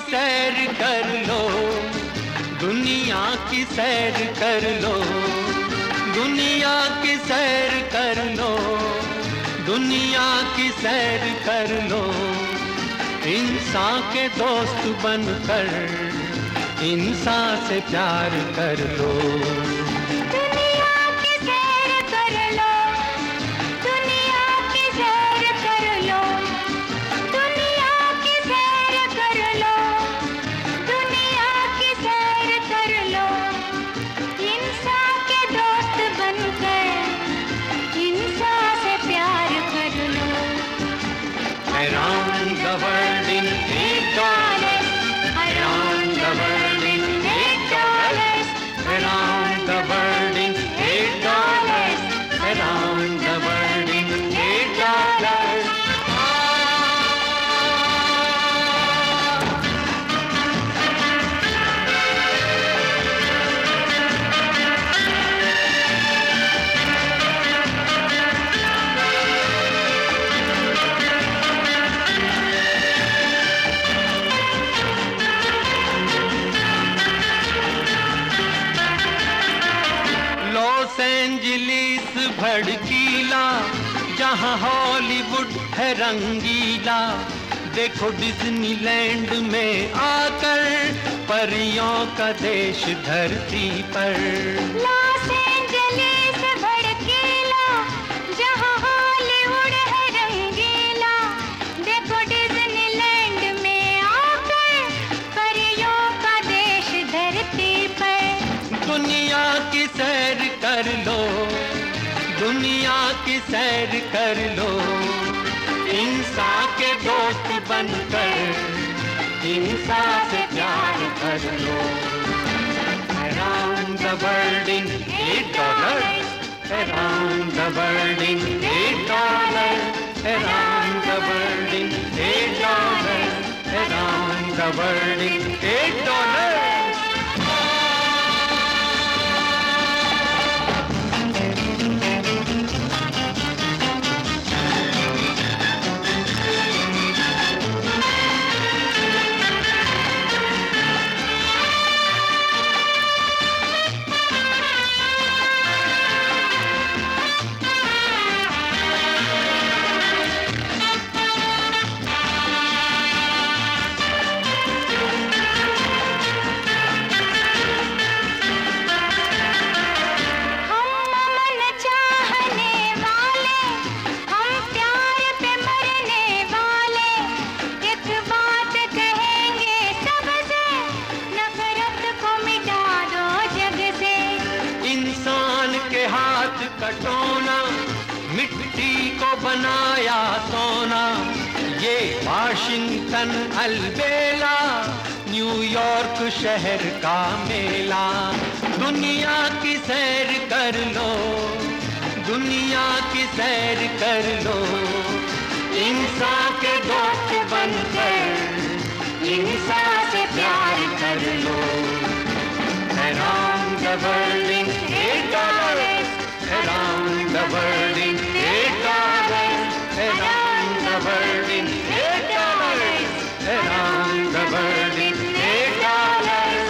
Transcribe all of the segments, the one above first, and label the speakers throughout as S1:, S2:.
S1: सैर कर लो, दुनिया की सैर कर लो, दुनिया की सैर कर लो, दुनिया की सैर कर लो। इंसान के दोस्त बनकर इंसान से प्यार कर लो। Around the world in $8, around the world in $8, around the world in $8, around the world in $8. Los Angeles भड़कीला, जहां हॉलीवुड है रंगीला। देखो डिज्नीलैंड में आकर परियों का देश धरती पर।
S2: लॉस एंजलिस भड़कीला, जहां हॉलीवुड है रंगीला। देखो डिज्नीलैंड में आकर परियों का देश धरती पर।
S1: दुनिया की सैर कर लो, दुनिया की सैर कर लो। इंसान के दोस्त बनकर इंसान से प्यार कर लो। Around the world in $8, around the world in $8, around the world in $8, around the world in $8. कटोना मिट्टी को बनाया सोना। ये वाशिंगटन अलबेला, न्यूयॉर्क शहर का मेला। दुनिया की सैर कर लो, दुनिया की सैर कर लो। इंसान के दोस्त बनकर इंसान से प्यार कर लो। Around the world in $8, around the world in $8, around the world in $8, around the world in $8.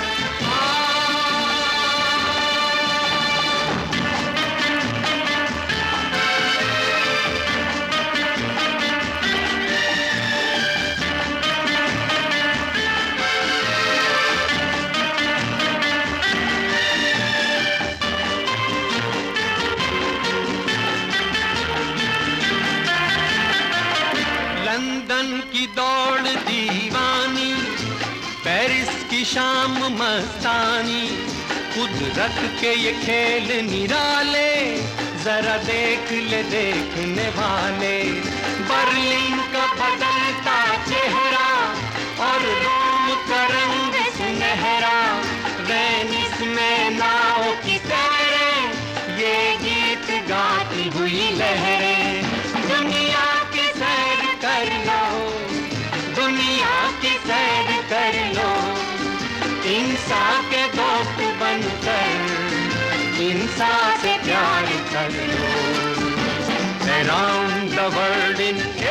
S1: London की दौड़ दीवानी, पेरिस की शाम मस्तानी। कुदरत के ये खेल निराले, जरा देख ले देखने वाले। बर्लिन का बदलता चेहरा और रोम का रंग सुनहरा। वेनिस में नाव की सैरें, ये गीत गाती हुई लहरें। दुनिया की सैर कर लो, दुनिया की सैर कर लो। इंसान के दोस्त बनकर इंसान से प्यार कर लो। Around the world in